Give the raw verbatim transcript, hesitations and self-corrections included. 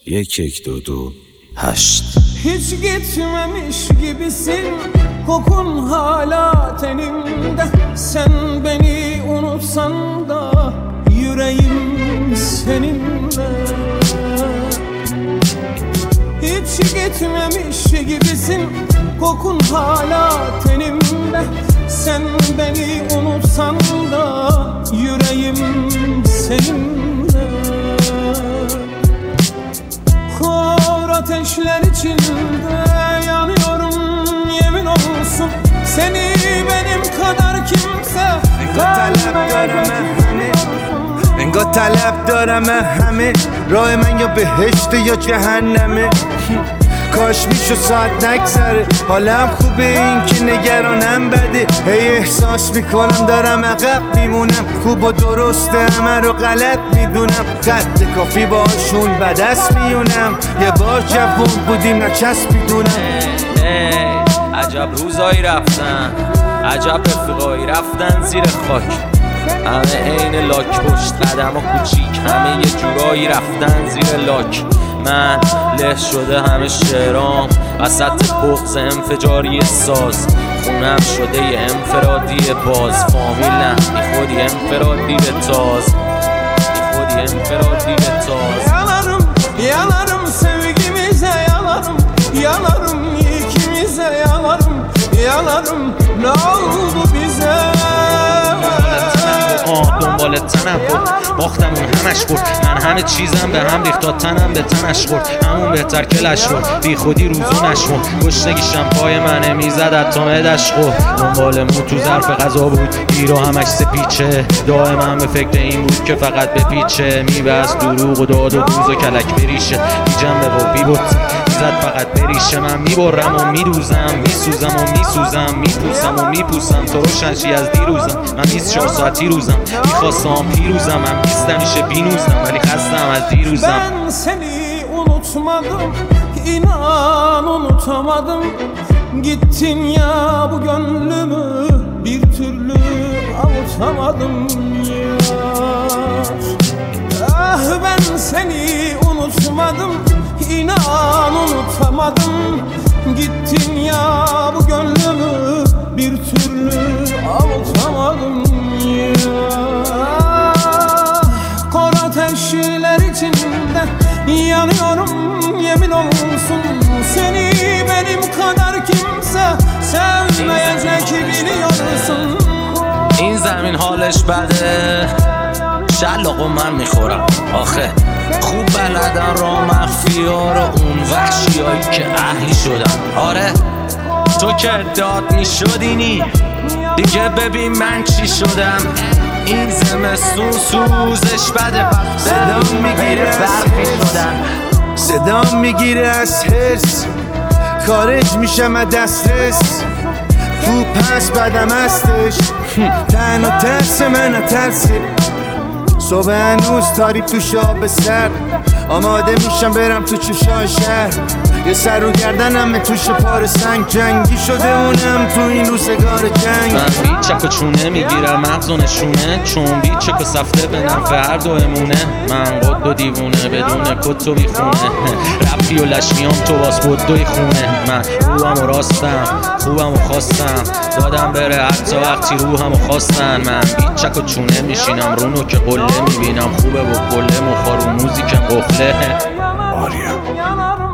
یک یک dö dö هشت. Hiç gitmemiş gibisin, kokun hala tenimde. Sen beni unutsan da yüreğim seninle. Hiç gitmemiş gibisin, kokun hala tenimde. Sen beni unutsan da yüreğim seninle. Kor ateşler içinde yanıyorum, yemin olsun. Seni benim kadar kimse انگار طلب دارم همه راه من یا بهشت یا جهنمه کاش میشو ساعت نگذره حالم خوبه این که نگرانم بده هی احساس میکنم دارم عقب میمونم خوب و درسته همه رو غلط میدونم قد کافی باشون بدست میونم یه بار جوون بودیم نچسب میدونم عجب روزایی رفتن، عجب رفیقایی رفتن زیر خاک. همه عین لاک پشت قدم و کوچیک، همه یه جورایی رفتن زیر لاک. من له شده همه شعرام وسط بغض انفجاری ساز. خونم شده یه انفرادی باز، فامیل نه بی خودی انفرادی به تاز، بی خودی انفرادی به تاز. Yanarım, yanarım sevgimize yanarım. Yanarım ikimize yanarım. Yanarım ne oldu bize? آه دنبال تنم بود، باختم اون همش برد. من همه چیزم به هم ریخت تا تنم به تنش خورد. همون بهتر که لش برد، بی خودی روزو نشمرد. گشنگیشم پای منه میزد حتی معدش خورد. دنبال مو تو ظرف غذا بود، گیرو همش سپیچه. دائما به فکر این بود که فقط به پیچه. میبست دروغ و داد و دوز و کلک بریشه، بی جنبه و بی بط میزد فقط بریشه. من میبرم و میدوزم، میسوزم و میسوزم، میپوسم و میپوسم. تو روشنشی از دیروزم، من بیست و چهار ساعتی روزم. میخواستم پیروزم، من بیست همیشه بینوزم ولی خستم از دیروزم. Ben seni unutmadım, inan unutamadım. Gittin ya bu gönlümü bir türlü avutamadım yar. Ah ben seni unutmadım, inan unutamadım. Gittin ya bu gönlümü bir türlü avutamadım yar. Kor ateşler içinde yanıyorum, yemin olsun. Seni benim kadar kimse sevmeyecek biliyorsun. این زمین حالش بده، شلاق و من میخورم آخه. خوب بلدن را مخفی ها رو، اون وحشی هایی که اهلی شدن. آره تو که داد میشدینی دیگه، ببین من چی شدم. این زمستون سوزش بده، صدام میگیره برفی شدن. صدام میگیره از حرس، خارج میشم از دسترس. تو پس بدم هستش، تن و ترس من ترسه. صبح هنوز تاریک تو شاب سر، آماده میشم برم تو چشای شهر. یه سر رو گردنم توش پار سنگ، جنگی شده اونم تو این روزگار جنگ. من بیچک و چونه میگیرم مغز و نشونه، چون بیچک و سفته به نفع هر دو امونه. من قد و دیوونه بدون کت و بیخونه، رفتی و لشمیام تو باز بدوی خونه. من روحم و راستم، خوبم و خواستم، دادم بره حتی وقتی روحم و خواستن. من بیچک و چونه میشینم رو نوک قله میبینم خوبه و قله مخارو موزیکم قفله. آریا